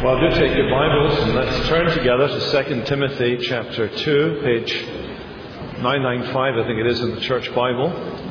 Well, do take your Bibles and let's turn together to 2 Timothy chapter 2, page 995, I think it is, in the Church Bible.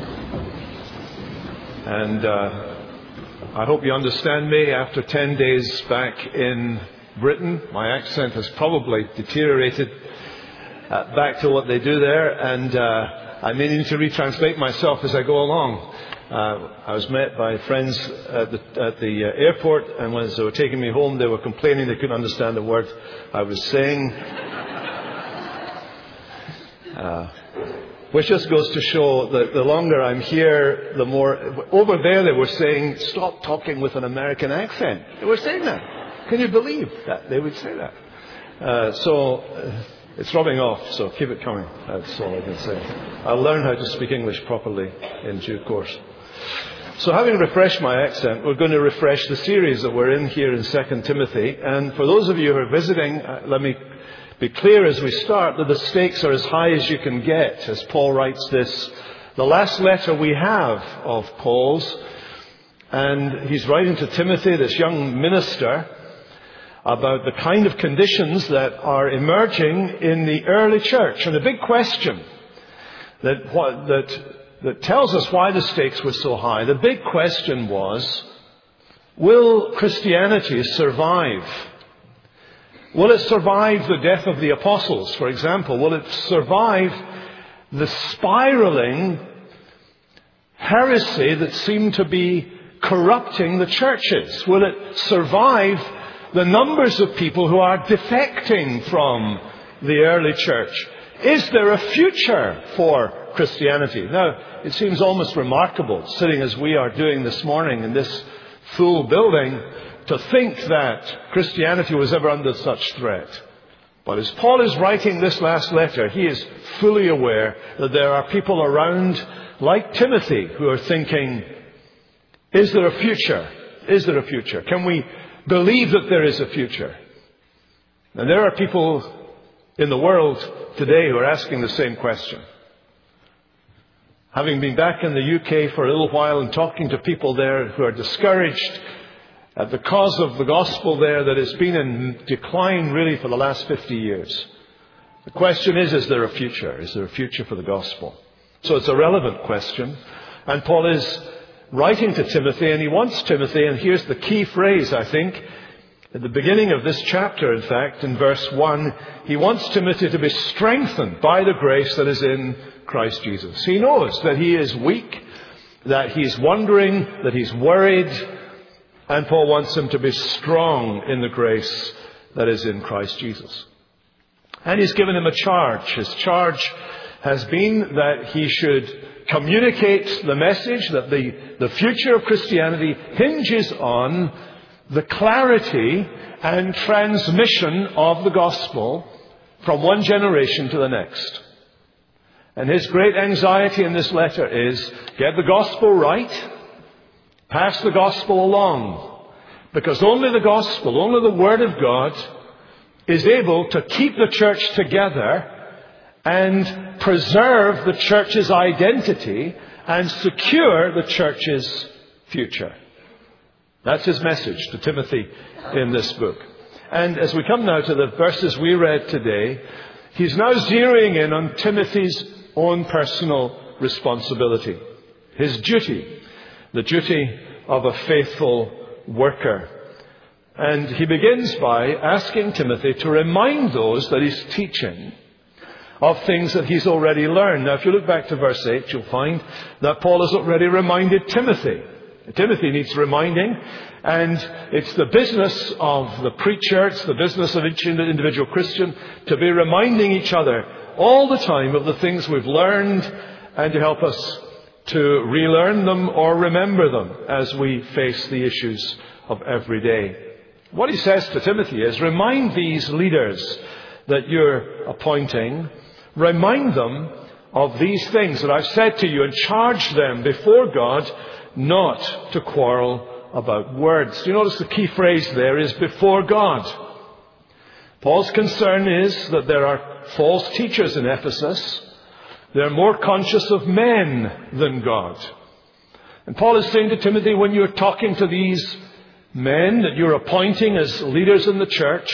And I hope you understand me. After 10 days back in Britain, my accent has probably deteriorated back to what they do there, and I may need to retranslate myself as I go along. I was met by friends at the airport, and when they were taking me home, they were complaining they couldn't understand a word I was saying. Which just goes to show that the longer I'm here, the more... Over there they were saying, stop talking with an American accent. They were saying that. Can you believe that they would say that? It's rubbing off, so keep it coming. That's all I can say. I'll learn how to speak English properly in due course. So having refreshed my accent, we're going to refresh the series that we're in here in 2 Timothy. And for those of you who are visiting, let me be clear as we start that the stakes are as high as you can get, as Paul writes this, the last letter we have of Paul's. And he's writing to Timothy, this young minister, about the kind of conditions that are emerging in the early church. And the big question that tells us why the stakes were so high, the big question was, will Christianity survive? Will it survive the death of the apostles, for example? Will it survive the spiraling heresy that seemed to be corrupting the churches? Will it survive the numbers of people who are defecting from the early church? Is there a future for Christianity? Now, it seems almost remarkable, sitting as we are doing this morning in this full building, to think that Christianity was ever under such threat. But as Paul is writing this last letter, he is fully aware that there are people around, like Timothy, who are thinking, is there a future? Is there a future? Can we believe that there is a future? And there are people in the world today who are asking the same question. Having been back in the UK for a little while and talking to people there who are discouraged at the cause of the gospel there that has been in decline really for the last 50 years. The question is there a future? Is there a future for the gospel? So it's a relevant question. And Paul is writing to Timothy, and he wants Timothy, and here's the key phrase, I think, at the beginning of this chapter, in fact, in verse 1, he wants Timothy to be strengthened by the grace that is in Christ Jesus. He knows that he is weak, that he's wondering, that he's worried, and Paul wants him to be strong in the grace that is in Christ Jesus. And he's given him a charge. His charge has been that he should communicate the message that the future of Christianity hinges on the clarity and transmission of the gospel from one generation to the next. And his great anxiety in this letter is, get the gospel right, pass the gospel along. Because only the gospel, only the Word of God is able to keep the church together and preserve the church's identity and secure the church's future. That's his message to Timothy in this book. And as we come now to the verses we read today, he's now zeroing in on Timothy's own personal responsibility, his duty, the duty of a faithful worker. And he begins by asking Timothy to remind those that he's teaching of things that he's already learned. Now, if you look back to verse 8, you'll find that Paul has already reminded Timothy. Timothy needs reminding, and it's the business of the preacher, it's the business of each individual Christian to be reminding each other all the time of the things we've learned and to help us to relearn them or remember them as we face the issues of every day. What he says to Timothy is, remind these leaders that you're appointing, remind them of these things that I've said to you, and charge them before God not to quarrel about words. Do you notice the key phrase there is before God? Paul's concern is that there are false teachers in Ephesus. They're more conscious of men than God. And Paul is saying to Timothy, when you're talking to these men that you're appointing as leaders in the church,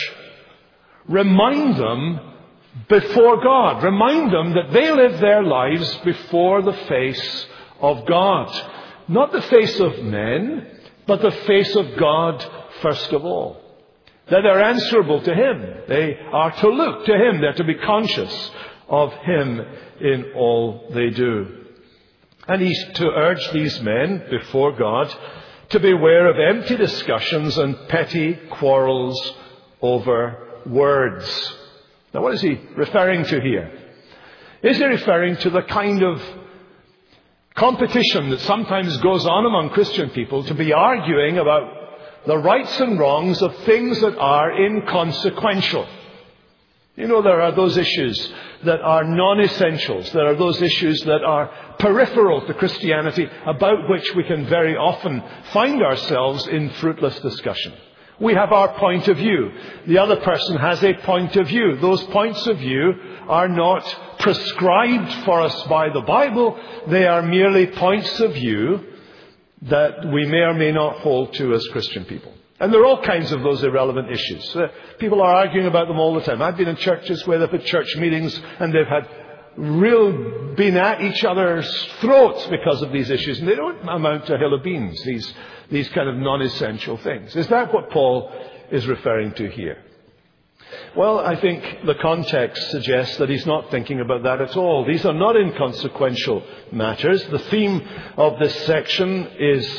remind them before God. Remind them that they live their lives before the face of God. Not the face of men, but the face of God first of all. That they're answerable to Him. They are to look to Him. They're to be conscious of Him in all they do. And he's to urge these men before God to beware of empty discussions and petty quarrels over words. Now, what is he referring to here? Is he referring to the kind of competition that sometimes goes on among Christian people to be arguing about the rights and wrongs of things that are inconsequential? You know, there are those issues that are non-essentials. There are those issues that are peripheral to Christianity, about which we can very often find ourselves in fruitless discussion. We have our point of view. The other person has a point of view. Those points of view are not prescribed for us by the Bible. They are merely points of view that we may or may not hold to as Christian people. And there are all kinds of those irrelevant issues. People are arguing about them all the time. I've been in churches where they've had church meetings and they've had been at each other's throats because of these issues. And they don't amount to a hill of beans, these kind of non-essential things. Is that what Paul is referring to here? Well, I think the context suggests that he's not thinking about that at all. These are not inconsequential matters. The theme of this section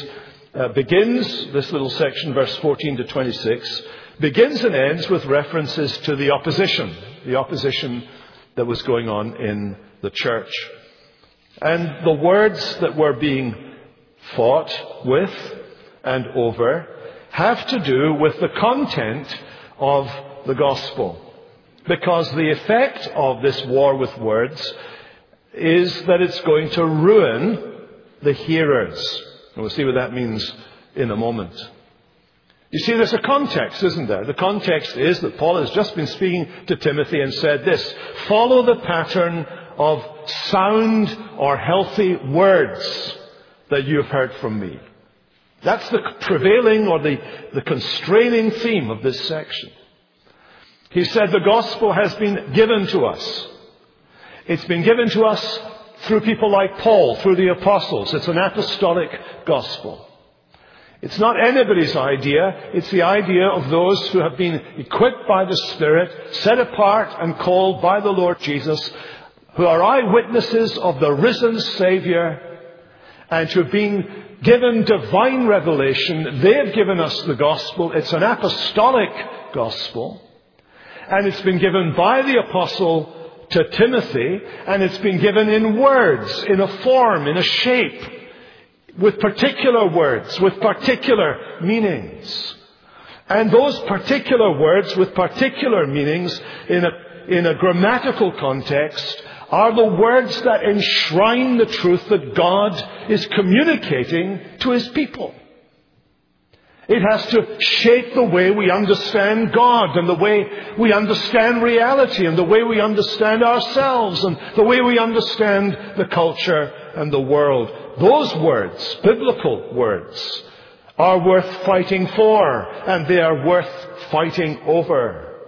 begins, this little section, verse 14 to 26, begins and ends with references to the opposition that was going on in the church. And the words that were being fought with and over have to do with the content of the gospel. Because the effect of this war with words is that it's going to ruin the hearers. And we'll see what that means in a moment. You see, there's a context, isn't there? The context is that Paul has just been speaking to Timothy and said this: follow the pattern of sound or healthy words that you have heard from me. That's the prevailing or the constraining theme of this section. He said the gospel has been given to us. It's been given to us through people like Paul, through the apostles. It's an apostolic gospel. It's not anybody's idea. It's the idea of those who have been equipped by the Spirit, set apart and called by the Lord Jesus, who are eyewitnesses of the risen Savior, and who have been given divine revelation. They have given us the gospel. It's an apostolic gospel. And it's been given by the apostle to Timothy, and it's been given in words, in a form, in a shape, with particular words, with particular meanings. And those particular words with particular meanings in a grammatical context are the words that enshrine the truth that God is communicating to His people. It has to shape the way we understand God and the way we understand reality and the way we understand ourselves and the way we understand the culture and the world. Those words, biblical words, are worth fighting for, and they are worth fighting over.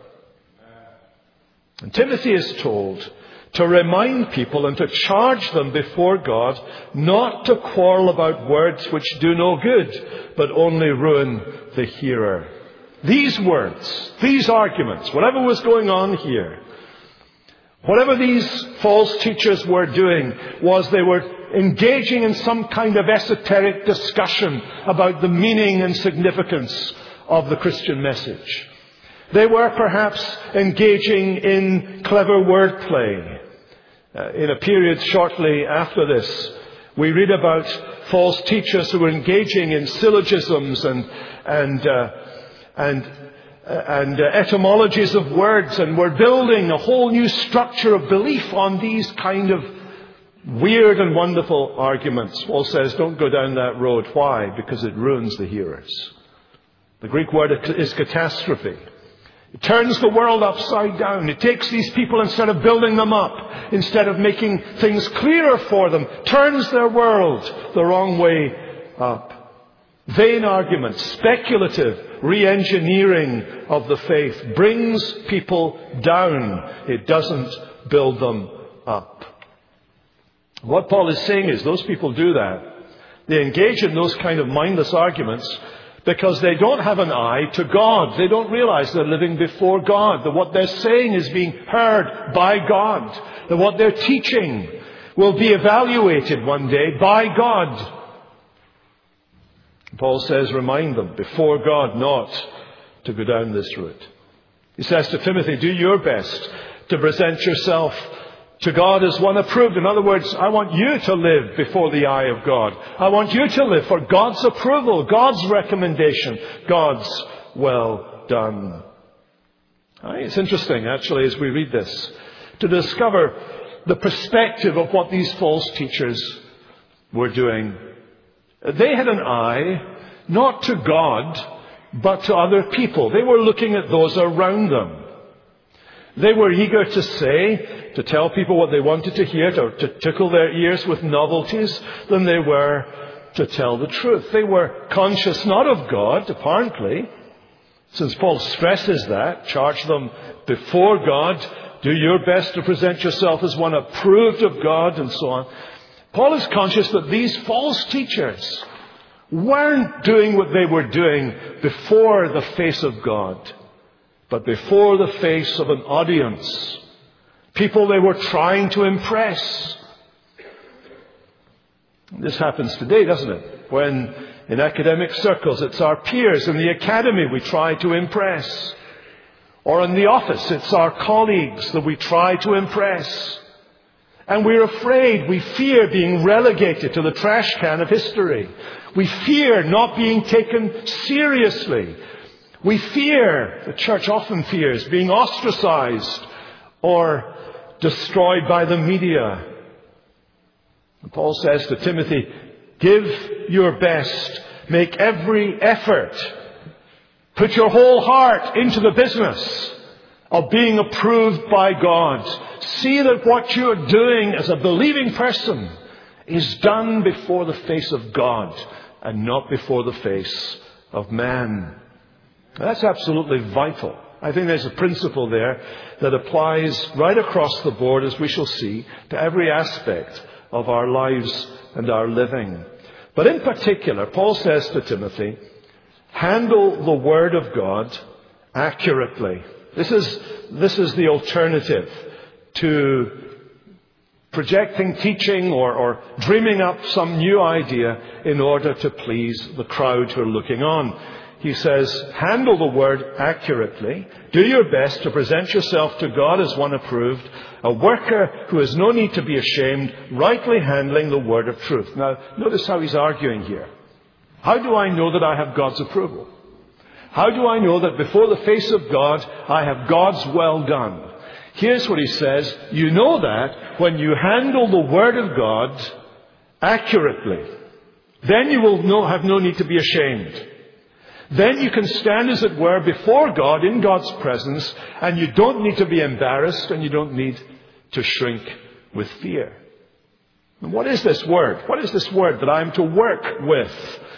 And Timothy is told to remind people and to charge them before God not to quarrel about words which do no good, but only ruin the hearer. These words, these arguments, whatever was going on here, whatever these false teachers were doing, was they were engaging in some kind of esoteric discussion about the meaning and significance of the Christian message. They were perhaps engaging in clever wordplay. In a period shortly after this, we read about false teachers who were engaging in syllogisms and etymologies of words, and were building a whole new structure of belief on these kind of weird and wonderful arguments. Paul says, don't go down that road. Why? Because it ruins the hearers. The Greek word is catastrophe. It turns the world upside down. It takes these people, instead of building them up, instead of making things clearer for them, turns their world the wrong way up. vain arguments, speculative re-engineering of the faith brings people down. It doesn't build them up. What Paul is saying is those people do that. They engage in those kind of mindless arguments because they don't have an eye to God. They don't realize they're living before God, that what they're saying is being heard by God, that what they're teaching will be evaluated one day by God. Paul says, remind them before God not to go down this route. He says to Timothy, do your best to present yourself to God as one approved. In other words, I want you to live before the eye of God. I want you to live for God's approval, God's recommendation, God's well done. It's interesting, actually, as we read this, to discover the perspective of what these false teachers were doing. They had an eye not to God, but to other people. They were looking at those around them. They were eager to say, to tell people what they wanted to hear, to tickle their ears with novelties, than they were to tell the truth. They were conscious not of God, apparently, since Paul stresses that, charge them before God, do your best to present yourself as one approved of God, and so on. Paul is conscious that these false teachers weren't doing what they were doing before the face of God, but before the face of an audience. People they were trying to impress. This happens today, doesn't it? When in academic circles it's our peers in the academy we try to impress. Or in the office it's our colleagues that we try to impress. And we're afraid, we fear being relegated to the trash can of history. We fear not being taken seriously. We fear, the church often fears, being ostracized or destroyed by the media. And Paul says to Timothy, give your best, make every effort, put your whole heart into the business of being approved by God. See that what you're doing as a believing person is done before the face of God and not before the face of man. That's absolutely vital. I think there's a principle there that applies right across the board, as we shall see, to every aspect of our lives and our living. But in particular, Paul says to Timothy, handle the Word of God accurately. This is the alternative to projecting teaching or dreaming up some new idea in order to please the crowd who are looking on. He says, handle the Word accurately. Do your best to present yourself to God as one approved, a worker who has no need to be ashamed, rightly handling the Word of truth. Now, notice how he's arguing here. How do I know that I have God's approval? How do I know that before the face of God, I have God's well done? Here's what he says. You know that when you handle the Word of God accurately, then you will have no need to be ashamed. Then you can stand, as it were, before God in God's presence, and you don't need to be embarrassed and you don't need to shrink with fear. And what is this word? What is this word that I am to work with,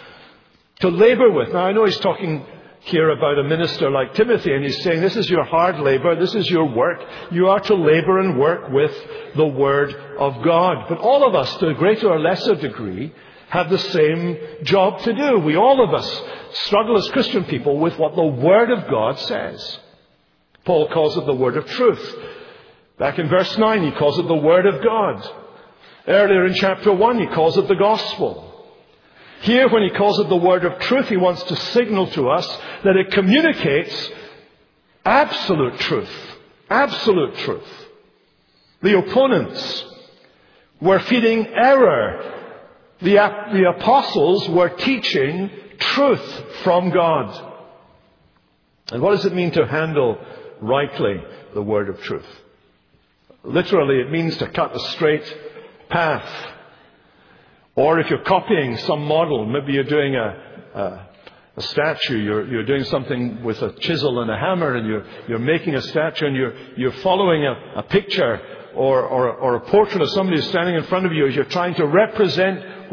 to labor with? Now, I know he's talking here about a minister like Timothy, and he's saying this is your hard labor, this is your work. You are to labor and work with the Word of God. But all of us, to a greater or lesser degree, have the same job to do. We, all of us, struggle as Christian people with what the Word of God says. Paul calls it the Word of truth. Back in verse 9, he calls it the Word of God. Earlier in chapter 1, he calls it the Gospel. Here, when he calls it the Word of truth, he wants to signal to us that it communicates absolute truth. Absolute truth. The opponents were feeding error. The apostles were teaching truth from God. And what does it mean to handle rightly the Word of truth? Literally, it means to cut a straight path. Or if you're copying some model, maybe you're doing a statue, you're doing something with a chisel and a hammer, and you're making a statue, and you're following a picture or a portrait of somebody who's standing in front of you as you're trying to represent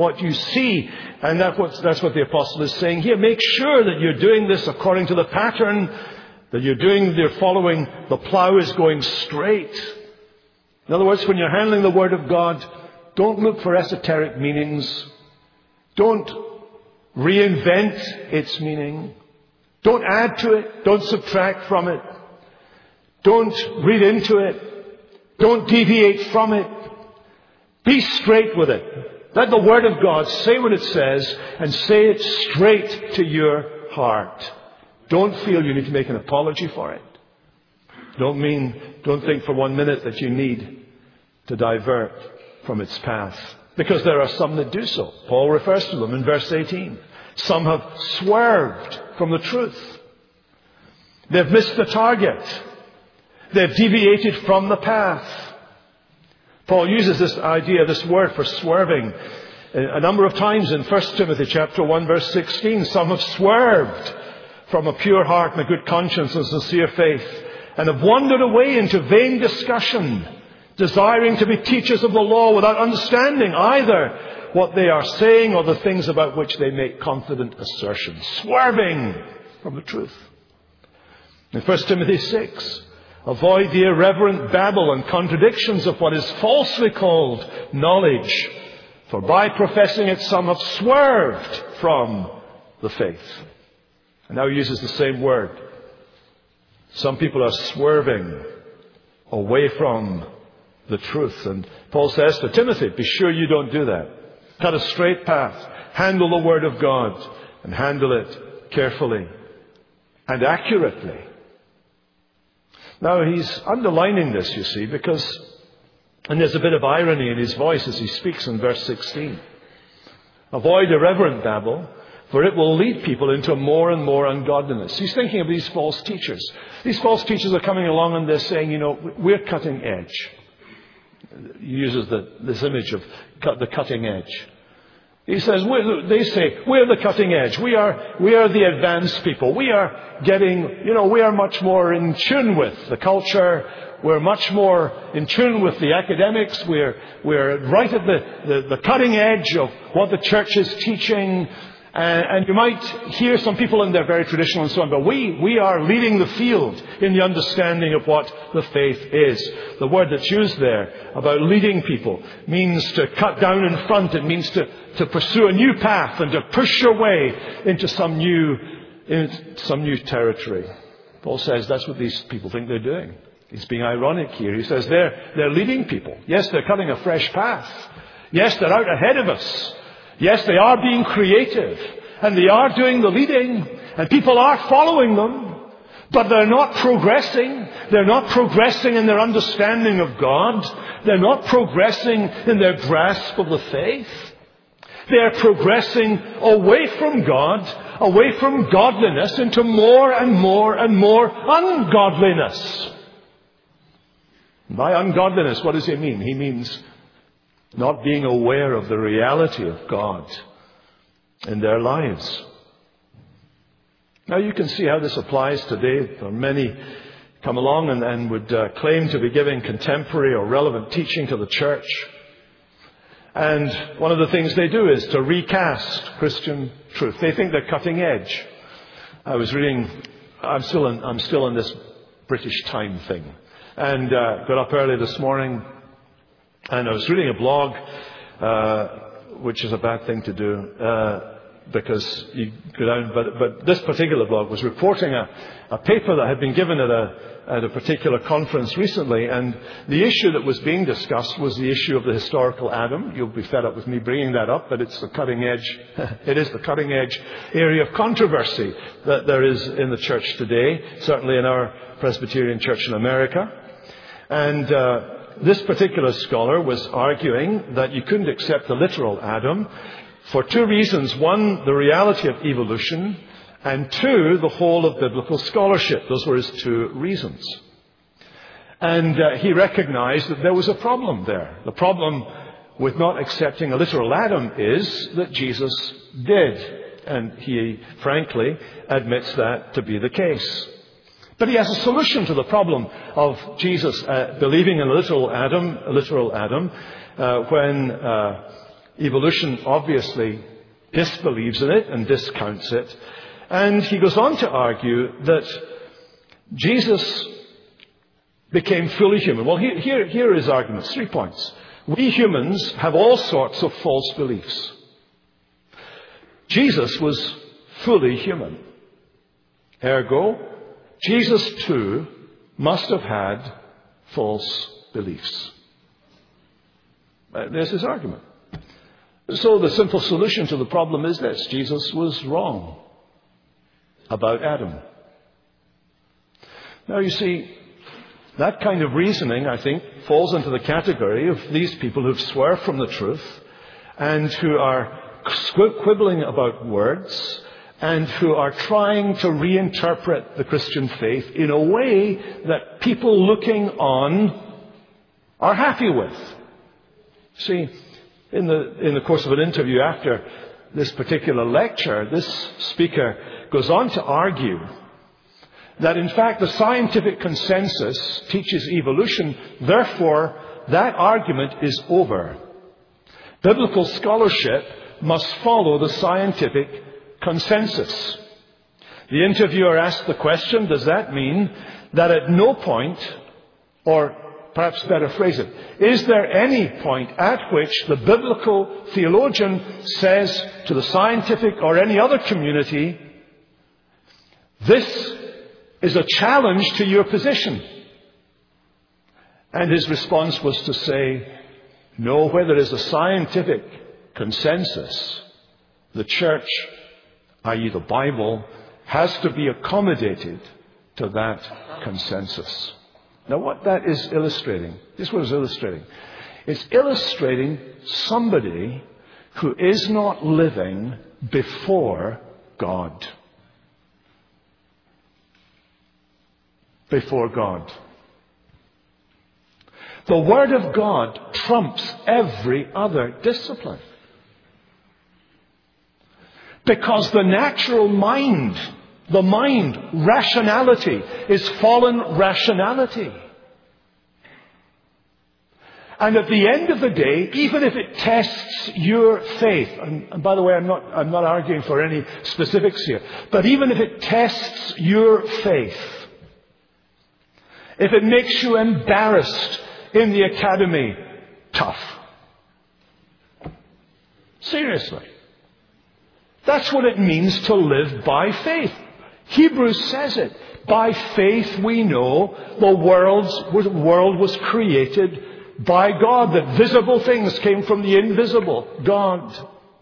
what you see. And that's what the apostle is saying here. Make sure that you're doing this according to the pattern, that you're following the plow is going straight. In other words, when you're handling the Word of God, don't look for esoteric meanings. Don't reinvent its meaning. Don't add to it. Don't subtract from it. Don't read into it. Don't deviate from it. Be straight with it. Let the Word of God say what it says and say it straight to your heart. Don't feel you need to make an apology for it. Don't think for 1 minute that you need to divert from its path. Because there are some that do so. Paul refers to them in verse 18. Some have swerved from the truth. They've missed the target. They've deviated from the path. Paul uses this idea, this word for swerving, a number of times in 1 Timothy chapter 1 verse 16. Some have swerved from a pure heart and a good conscience and sincere faith, and have wandered away into vain discussion, desiring to be teachers of the law without understanding either what they are saying or the things about which they make confident assertions. Swerving from the truth. In 1 Timothy 6, avoid the irreverent babble and contradictions of what is falsely called knowledge, for by professing it some have swerved from the faith. And now he uses the same word. Some people are swerving away from the truth. And Paul says to Timothy, be sure you don't do that. Cut a straight path. Handle the Word of God. And handle it carefully and accurately. Now he's underlining this, you see, and there's a bit of irony in his voice as he speaks in verse 16. Avoid irreverent babble, for it will lead people into more and more ungodliness. He's thinking of these false teachers. These false teachers are coming along and they're saying, we're cutting edge. He uses this image of the cutting edge. He says, they say, we're the cutting edge. We are the advanced people. We are we are much more in tune with the culture. We're much more in tune with the academics. We're right at the cutting edge of what the church is teaching. And you might hear some people, and they're very traditional and so on, but we are leading the field in the understanding of what the faith is. The word that's used there about leading people means to cut down in front. It means to pursue a new path and to push your way into some new territory. Paul says that's what these people think they're doing. He's being ironic here. He says they're leading people. Yes, they're cutting a fresh path. Yes, they're out ahead of us. Yes, they are being creative, and they are doing the leading, and people are following them, but they're not progressing. They're not progressing in their understanding of God. They're not progressing in their grasp of the faith. They're progressing away from God, away from godliness, into more and more and more ungodliness. By ungodliness, what does he mean? He means not being aware of the reality of God in their lives. Now you can see how this applies today. There are many come along and would claim to be giving contemporary or relevant teaching to the church. And one of the things they do is to recast Christian truth. They think they're cutting edge. I was reading, I'm still in this British Time thing. And got up early this morning. And I was reading a blog, which is a bad thing to do, because you go down. But this particular blog was reporting a paper that had been given at a particular conference recently, and the issue that was being discussed was the issue of the historical Adam. You'll be fed up with me bringing that up, but it's the cutting edge. It is the cutting edge area of controversy that there is in the church today, certainly in our Presbyterian Church in America, and. This particular scholar was arguing that you couldn't accept the literal Adam for two reasons. One, the reality of evolution, and two, the whole of biblical scholarship. Those were his two reasons. And he recognized that there was a problem there. The problem with not accepting a literal Adam is that Jesus did. And he frankly admits that to be the case. But he has a solution to the problem of Jesus believing in a literal Adam when Evolution obviously disbelieves in it and discounts it. And he goes on to argue that Jesus became fully human. Well, here are his arguments. 3 points. We humans have all sorts of false beliefs. Jesus was fully human. Ergo, Jesus too must have had false beliefs. There's his argument. So the simple solution to the problem is this: Jesus was wrong about Adam. Now you see, that kind of reasoning, I think, falls into the category of these people who've swerved from the truth and who are quibbling about words and who are trying to reinterpret the Christian faith in a way that people looking on are happy with. See, in the course of an interview after this particular lecture, this speaker goes on to argue that in fact the scientific consensus teaches evolution, therefore that argument is over. Biblical scholarship must follow the scientific consensus. The interviewer asked the question, does that mean that at no point, or perhaps better phrase it, is there any point at which the biblical theologian says to the scientific or any other community, this is a challenge to your position? And his response was to say, no, where there is a scientific consensus, the church, i.e. the Bible, has to be accommodated to that consensus. Now what that is illustrating, this is what it's illustrating. It's illustrating somebody who is not living before God. Before God. The Word of God trumps every other discipline. Because the natural mind, rationality, is fallen rationality. And at the end of the day, even if it tests your faith, and by the way, I'm not arguing for any specifics here, but even if it tests your faith, if it makes you embarrassed in the academy, tough. Seriously. That's what it means to live by faith. Hebrews says it. By faith we know the world was created by God, that visible things came from the invisible God.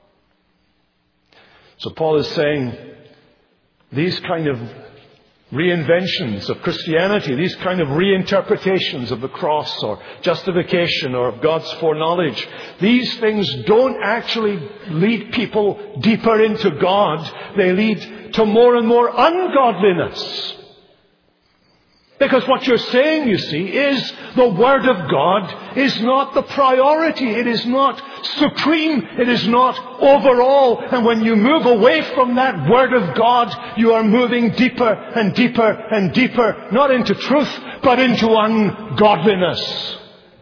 So Paul is saying these kind of reinventions of Christianity, these kind of reinterpretations of the cross or justification or of God's foreknowledge, these things don't actually lead people deeper into God. They lead to more and more ungodliness. Because what you're saying, you see, is the Word of God is not the priority. It is not supreme. It is not overall. And when you move away from that Word of God, you are moving deeper and deeper and deeper, not into truth, but into ungodliness.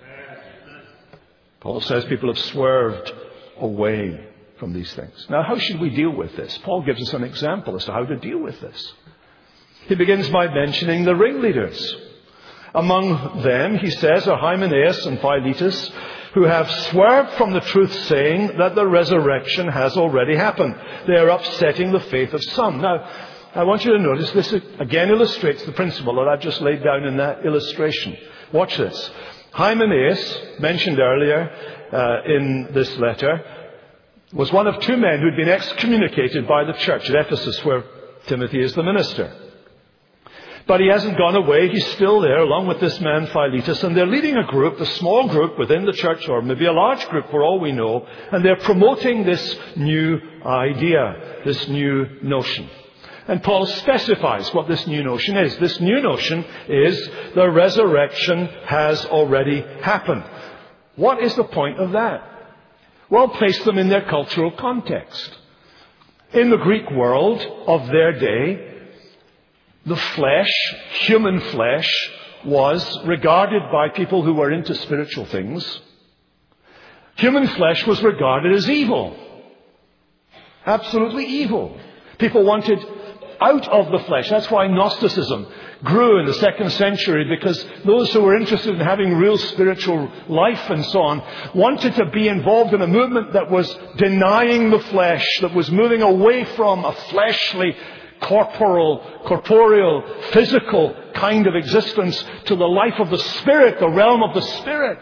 Paul says people have swerved away from these things. Now, how should we deal with this? Paul gives us an example as to how to deal with this. He begins by mentioning the ringleaders. Among them, he says, are Hymenaeus and Philetus, who have swerved from the truth, saying that the resurrection has already happened. They are upsetting the faith of some. Now, I want you to notice this again illustrates the principle that I've just laid down in that illustration. Watch this. Hymenaeus, mentioned earlier in this letter, was one of two men who'd been excommunicated by the church at Ephesus, where Timothy is the minister. But he hasn't gone away. He's still there along with this man Philetus. And they're leading a group, a small group within the church, or maybe a large group for all we know. And they're promoting this new idea, this new notion. And Paul specifies what this new notion is. This new notion is the resurrection has already happened. What is the point of that? Well, place them in their cultural context. In the Greek world of their day, the flesh, human flesh, was regarded by people who were into spiritual things Human flesh was regarded as evil. Absolutely evil. People wanted out of the flesh. That's why Gnosticism grew in the 2nd century, because those who were interested in having real spiritual life and so on wanted to be involved in a movement that was denying the flesh, that was moving away from a fleshly, corporeal, physical kind of existence to the life of the Spirit, the realm of the Spirit.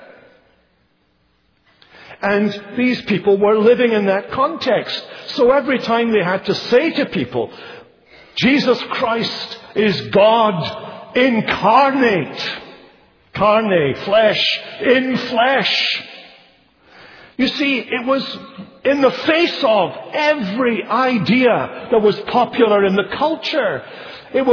And these people were living in that context. So every time they had to say to people, Jesus Christ is God incarnate. Carne, flesh, in flesh. You see, it was in the face of every idea that was popular in the culture. It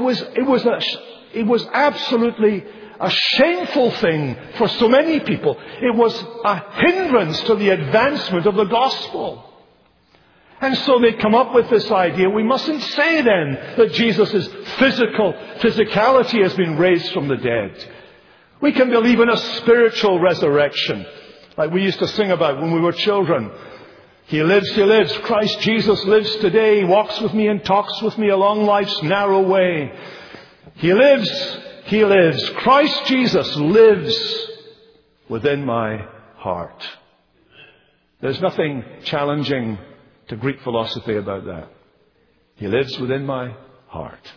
was absolutely a shameful thing for so many people. It was a hindrance to the advancement of the gospel. And so they come up with this idea, we mustn't say then that Jesus is physical. Physicality has been raised from the dead. We can believe in a spiritual resurrection, like we used to sing about when we were children. He lives, He lives. Christ Jesus lives today. He walks with me and talks with me along life's narrow way. He lives, He lives. Christ Jesus lives within my heart. There's nothing challenging to Greek philosophy about that. He lives within my heart.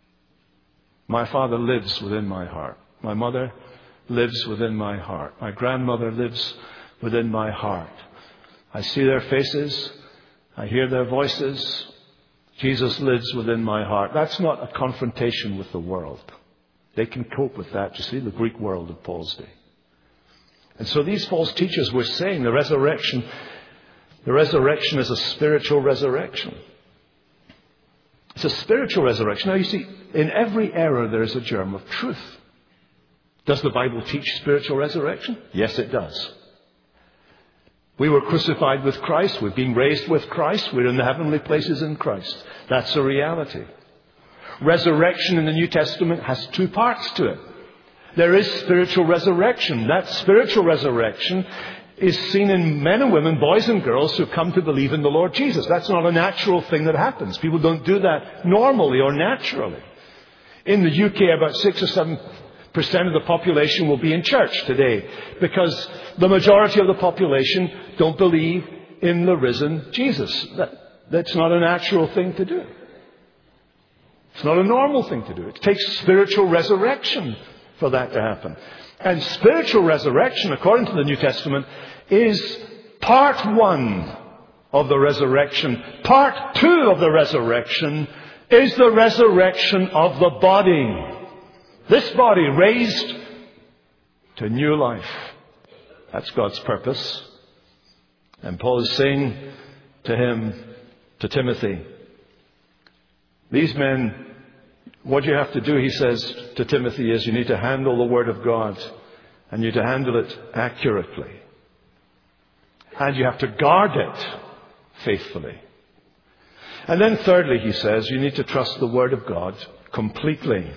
My father lives within my heart. My mother lives within my heart. My grandmother lives within my heart. I see their faces. I hear their voices. Jesus lives within my heart. That's not a confrontation with the world. They can cope with that. You see, the Greek world of Paul's day. And so these false teachers were saying the resurrection is a spiritual resurrection. It's a spiritual resurrection. Now you see, in every error there is a germ of truth. Does the Bible teach spiritual resurrection? Yes, it does. We were crucified with Christ. We've been raised with Christ. We're in the heavenly places in Christ. That's a reality. Resurrection in the New Testament has two parts to it. There is spiritual resurrection. That spiritual resurrection is seen in men and women, boys and girls who come to believe in the Lord Jesus. That's not a natural thing that happens. People don't do that normally or naturally. In the UK, about 6 or 7% of the population will be in church today because the majority of the population don't believe in the risen Jesus. That's not a natural thing to do. It's not a normal thing to do. It takes spiritual resurrection for that to happen. And spiritual resurrection, according to the New Testament, is part 1 of the resurrection. Part 2 of the resurrection is the resurrection of the body. This body raised to new life. That's God's purpose. And Paul is saying to Timothy, these men, what you have to do, he says to Timothy, is you need to handle the Word of God. And you need to handle it accurately. And you have to guard it faithfully. And then thirdly, he says, you need to trust the Word of God completely.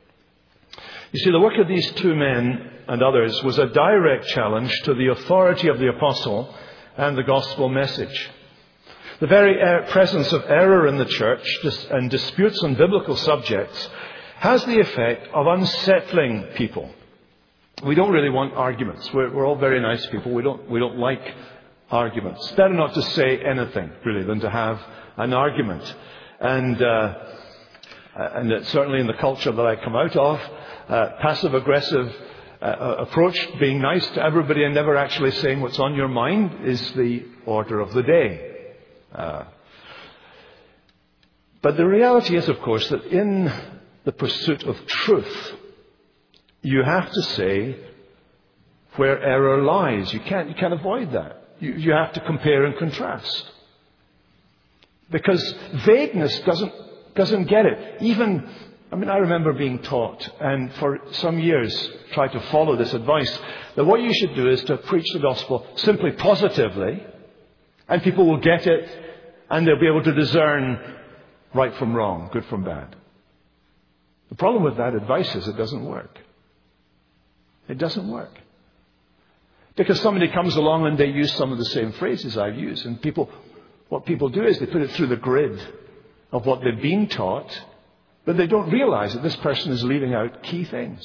You see, the work of these two men and others was a direct challenge to the authority of the apostle and the gospel message. The very presence of error in the church and disputes on biblical subjects has the effect of unsettling people. We don't really want arguments. We're all very nice people. We don't like arguments. Better not to say anything, really, than to have an argument. And certainly in the culture that I come out of, passive-aggressive approach, being nice to everybody and never actually saying what's on your mind, is the order of the day. But the reality is, of course, that in the pursuit of truth, you have to say where error lies. You can't avoid that. You have to compare and contrast. Because vagueness doesn't get it. I remember being taught, and for some years tried to follow this advice, that what you should do is to preach the gospel simply positively, and people will get it, and they'll be able to discern right from wrong, good from bad. The problem with that advice is it doesn't work. It doesn't work. Because somebody comes along and they use some of the same phrases I've used. And what people do is they put it through the grid of what they've been taught, but they don't realize that this person is leaving out key things.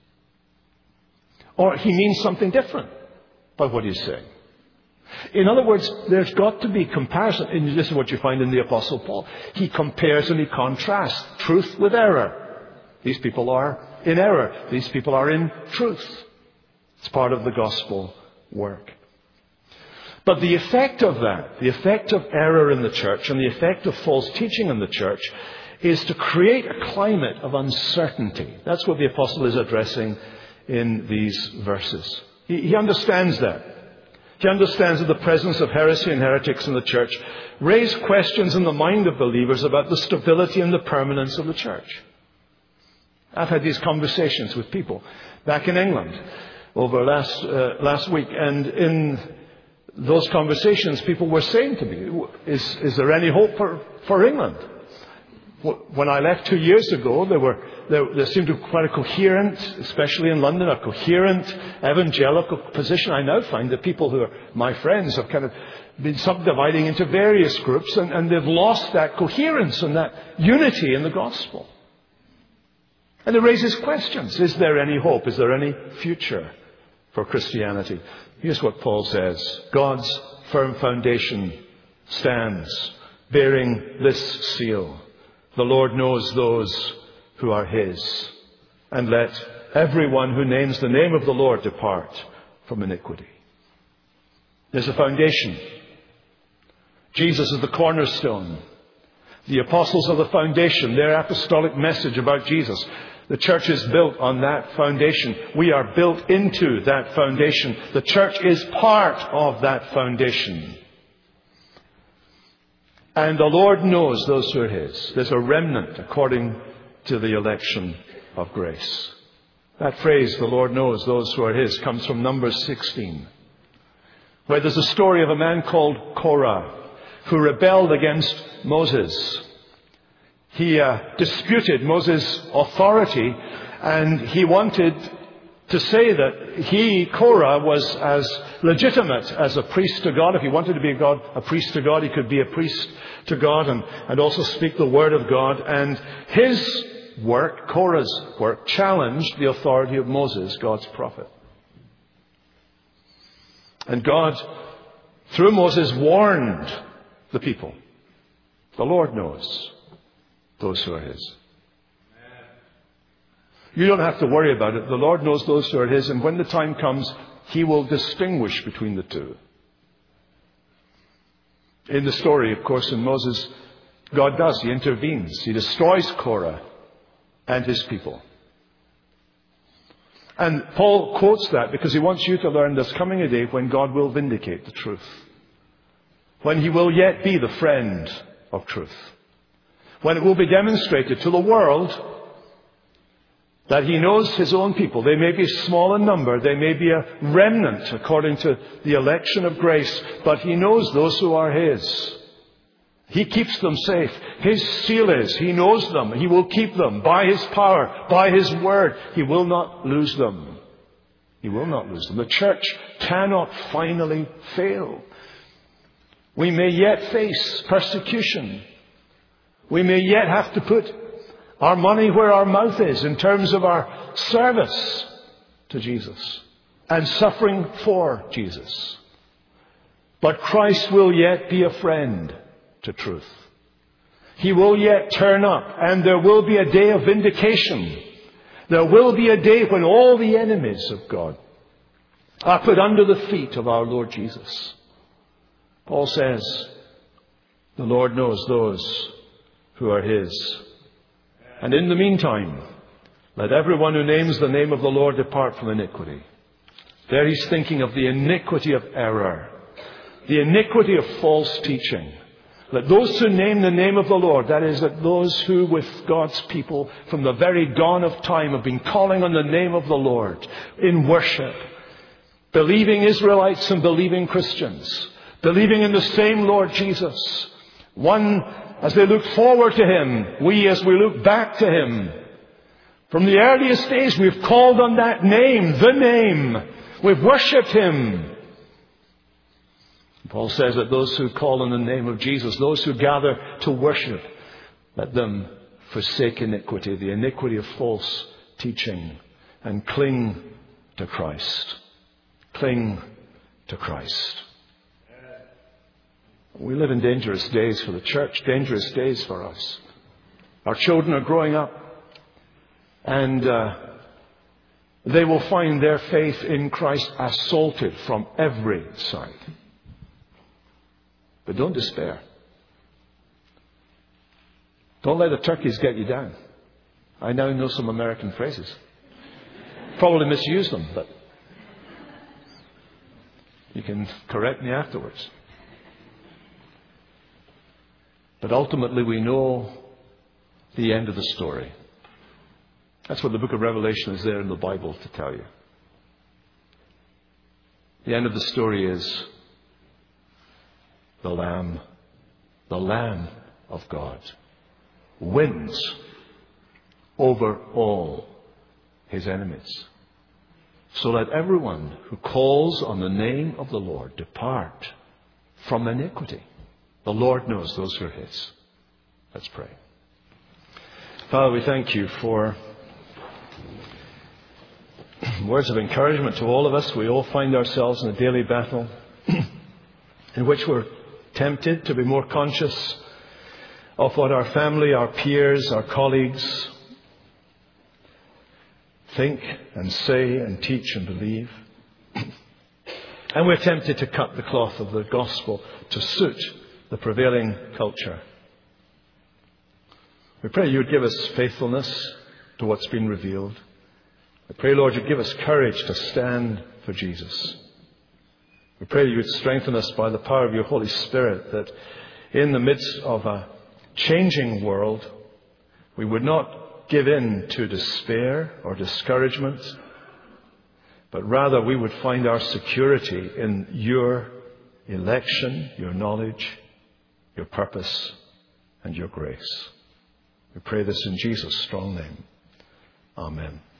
Or he means something different by what he's saying. In other words, there's got to be comparison. And this is what you find in the Apostle Paul. He compares and he contrasts truth with error. These people are in error. These people are in truth. It's part of the gospel work. But the effect of that, the effect of error in the church and the effect of false teaching in the church is to create a climate of uncertainty. That's what the apostle is addressing in these verses. He understands that. He understands that the presence of heresy and heretics in the church raise questions in the mind of believers about the stability and the permanence of the church. I've had these conversations with people back in England over last week, and in those conversations people were saying to me, is there any hope for England? When I left 2 years ago, there seemed to be quite a coherent, especially in London, a coherent evangelical position. I now find that people who are my friends have kind of been subdividing into various groups, and they've lost that coherence and that unity in the gospel. And it raises questions. Is there any hope? Is there any future for Christianity? Here's what Paul says. God's firm foundation stands, bearing this seal. The Lord knows those who are His. And let everyone who names the name of the Lord depart from iniquity. There's a foundation. Jesus is the cornerstone. The apostles are the foundation. Their apostolic message about Jesus. The church is built on that foundation. We are built into that foundation. The church is part of that foundation. And the Lord knows those who are His. There's a remnant according to the election of grace. That phrase, the Lord knows those who are His, comes from Numbers 16, where there's a story of a man called Korah who rebelled against Moses. He disputed Moses' authority, and he wanted to say that he, Korah, was as legitimate as a priest to God. If he wanted to be a priest to God, he could be a priest to God and also speak the word of God. And his work, Korah's work, challenged the authority of Moses, God's prophet. And God, through Moses, warned the people. The Lord knows those who are His. You don't have to worry about it. The Lord knows those who are His, and when the time comes, He will distinguish between the two. In the story, of course, in Moses, God does. He intervenes. He destroys Korah and his people. And Paul quotes that because he wants you to learn there's coming a day when God will vindicate the truth. When He will yet be the friend of truth. When it will be demonstrated to the world that He knows His own people. They may be small in number. They may be a remnant according to the election of grace. But He knows those who are His. He keeps them safe. His seal is, He knows them. He will keep them by His power, by His word. He will not lose them. He will not lose them. The church cannot finally fail. We may yet face persecution. We may yet have to put our money where our mouth is in terms of our service to Jesus and suffering for Jesus. But Christ will yet be a friend to truth. He will yet turn up, and there will be a day of vindication. There will be a day when all the enemies of God are put under the feet of our Lord Jesus. Paul says, the Lord knows those who are His. And in the meantime, let everyone who names the name of the Lord depart from iniquity. There he's thinking of the iniquity of error, the iniquity of false teaching. Let those who name the name of the Lord, that is, that those who with God's people from the very dawn of time have been calling on the name of the Lord in worship, believing Israelites and believing Christians, believing in the same Lord Jesus, one as they look forward to Him, we as we look back to Him. From the earliest days we've called on that name, the name. We've worshipped Him. Paul says that those who call on the name of Jesus, those who gather to worship, let them forsake iniquity, the iniquity of false teaching, and cling to Christ. Cling to Christ. We live in dangerous days for the church, dangerous days for us. Our children are growing up, and they will find their faith in Christ assaulted from every side. But don't despair. Don't let the turkeys get you down. I now know some American phrases. Probably misuse them, but you can correct me afterwards. But ultimately we know the end of the story. That's what the book of Revelation is there in the Bible to tell you. The end of the story is the Lamb of God, wins over all His enemies. So let everyone who calls on the name of the Lord depart from iniquity. The Lord knows those who are His. Let's pray. Father, we thank You for words of encouragement to all of us. We all find ourselves in a daily battle in which we're tempted to be more conscious of what our family, our peers, our colleagues think and say and teach and believe. And we're tempted to cut the cloth of the gospel to suit the prevailing culture. We pray You would give us faithfulness to what's been revealed. I pray, Lord, You give us courage to stand for Jesus. We pray You would strengthen us by the power of Your Holy Spirit, that in the midst of a changing world, we would not give in to despair or discouragement, but rather we would find our security in Your election, Your knowledge, Your purpose, and Your grace. We pray this in Jesus' strong name. Amen.